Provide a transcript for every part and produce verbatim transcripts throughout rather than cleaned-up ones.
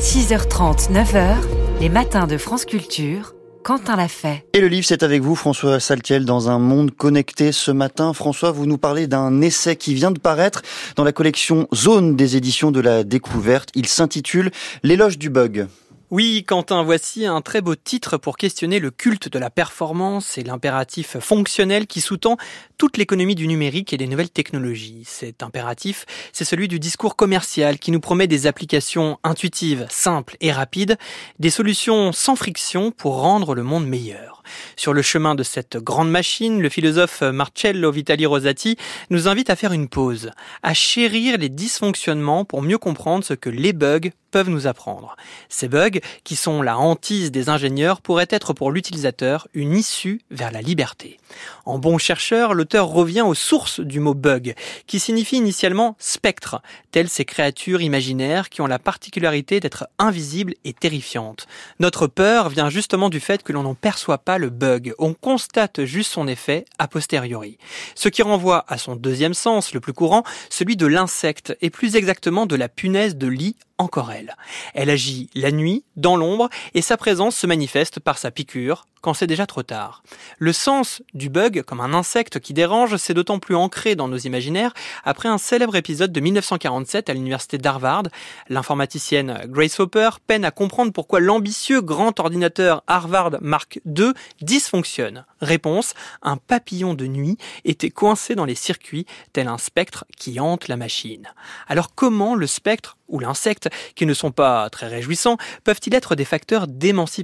six heures trente, neuf heures, les matins de France Culture, Quentin l'a fait. Et le livre, c'est avec vous, François Saltiel, dans un monde connecté. Ce matin, François, vous nous parlez d'un essai qui vient de paraître dans la collection Zone des éditions de la Découverte. Il s'intitule « L'éloge du bug ». Oui, Quentin, voici un très beau titre pour questionner le culte de la performance et l'impératif fonctionnel qui sous-tend toute l'économie du numérique et des nouvelles technologies. Cet impératif, c'est celui du discours commercial qui nous promet des applications intuitives, simples et rapides, des solutions sans friction pour rendre le monde meilleur. Sur le chemin de cette grande machine, le philosophe Marcello Vitali Rosati nous invite à faire une pause, à chérir les dysfonctionnements pour mieux comprendre ce que les bugs peuvent nous apprendre. Ces bugs, qui sont la hantise des ingénieurs, pourraient être pour l'utilisateur une issue vers la liberté. En bon chercheur, l'auteur revient aux sources du mot bug, qui signifie initialement spectre, telles ces créatures imaginaires qui ont la particularité d'être invisibles et terrifiantes. Notre peur vient justement du fait que l'on n'en perçoit pas le bug, on constate juste son effet a posteriori. Ce qui renvoie à son deuxième sens, le plus courant, celui de l'insecte, et plus exactement de la punaise de lit encore elle. Elle agit la nuit, dans l'ombre, et sa présence se manifeste par sa piqûre, quand c'est déjà trop tard. Le sens du bug, comme un insecte qui dérange, c'est d'autant plus ancré dans nos imaginaires après un célèbre épisode de dix-neuf cent quarante-sept à l'université d'Harvard. L'informaticienne Grace Hopper peine à comprendre pourquoi l'ambitieux grand ordinateur Harvard Mark deux dysfonctionne. Réponse, un papillon de nuit était coincé dans les circuits, tel un spectre qui hante la machine. Alors comment le spectre ou l'insecte, qui ne sont pas très réjouissants, peuvent-ils être des facteurs d'émancipation ?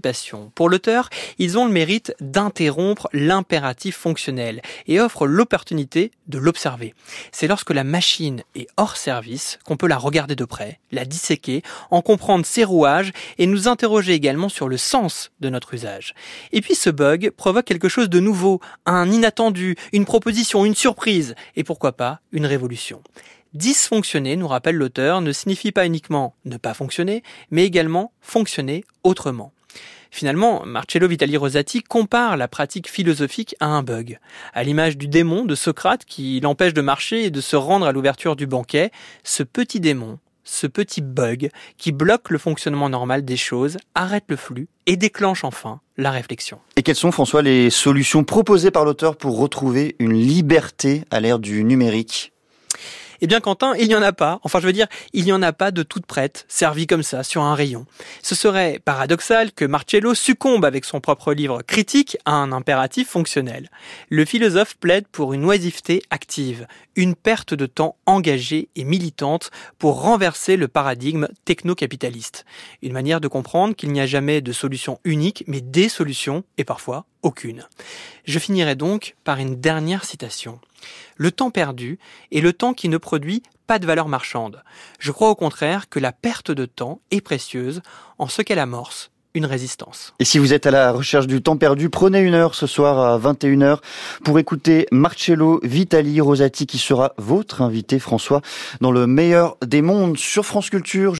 Pour l'auteur, ils ont le mérite d'interrompre l'impératif fonctionnel et offrent l'opportunité de l'observer. C'est lorsque la machine est hors service qu'on peut la regarder de près, la disséquer, en comprendre ses rouages et nous interroger également sur le sens de notre usage. Et puis ce bug provoque quelque chose de nouveau, un inattendu, une proposition, une surprise et pourquoi pas une révolution. Dysfonctionner, nous rappelle l'auteur, ne signifie pas uniquement ne pas fonctionner, mais également fonctionner autrement. Finalement, Marcello Vitali Rosati compare la pratique philosophique à un bug. À l'image du démon de Socrate qui l'empêche de marcher et de se rendre à l'ouverture du banquet, ce petit démon, ce petit bug qui bloque le fonctionnement normal des choses, arrête le flux et déclenche enfin la réflexion. Et quelles sont, François, les solutions proposées par l'auteur pour retrouver une liberté à l'ère du numérique ? Eh bien Quentin, il n'y en a pas. Enfin je veux dire, il n'y en a pas de toute prête, servie comme ça, sur un rayon. Ce serait paradoxal que Marcello succombe avec son propre livre critique à un impératif fonctionnel. Le philosophe plaide pour une oisiveté active, une perte de temps engagée et militante pour renverser le paradigme techno-capitaliste. Une manière de comprendre qu'il n'y a jamais de solution unique, mais des solutions, et parfois aucune. Je finirai donc par une dernière citation. Le temps perdu est le temps qui ne produit pas de valeur marchande. Je crois au contraire que la perte de temps est précieuse en ce qu'elle amorce une résistance. Et si vous êtes à la recherche du temps perdu, prenez une heure ce soir à vingt et une heures pour écouter Marcello Vitali Rosati qui sera votre invité, François, dans le meilleur des mondes sur France Culture.